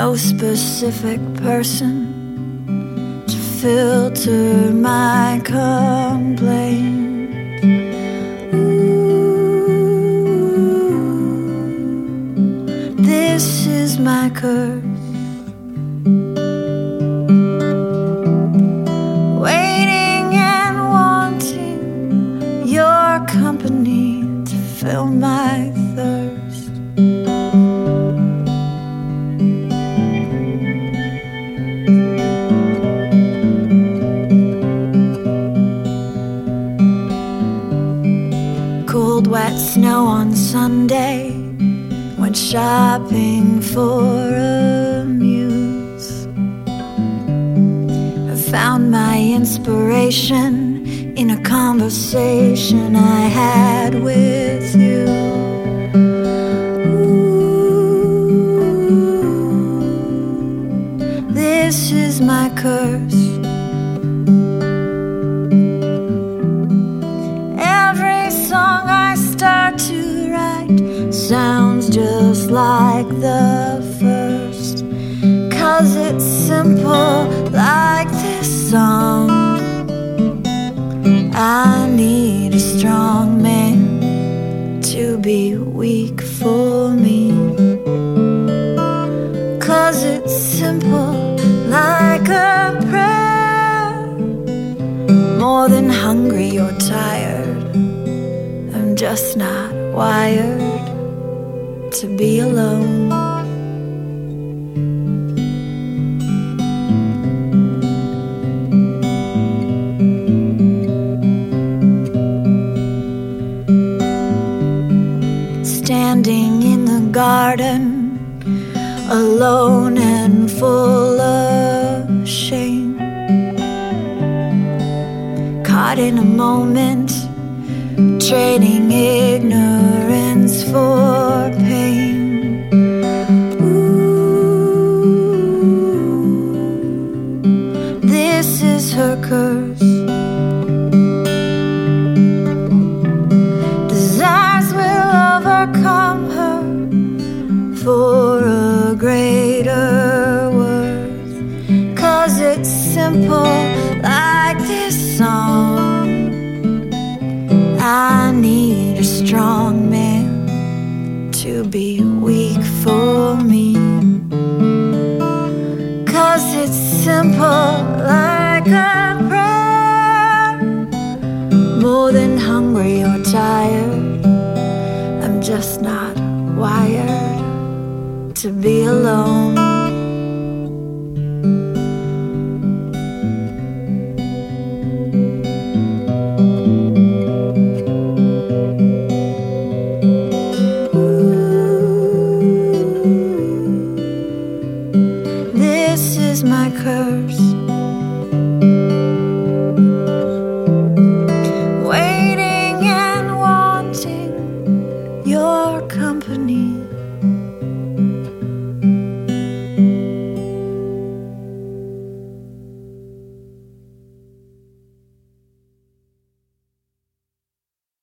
no specific person to filter my complaints. Ooh, this is my curse. Waiting and wanting your company to fill my thirst. Cold, wet snow on Sunday. Went shopping for a muse. I found my inspiration in a conversation I had with you. Ooh, this is my curse. Sounds just like the first, 'cause it's simple like this song. I need a strong man to be weak for me, 'cause it's simple like a prayer. More than hungry or tired, I'm just not wired to be alone. Standing in the garden, alone and full of shame, caught in a moment, trading ignorance for pain. Ooh, this is her curse. Desires will overcome her for a greater worth, 'cause it's simple like this song. I need a strong man to be weak for me, 'cause it's simple like a prayer. More than hungry or tired, I'm just not wired to be alone. This is my curse.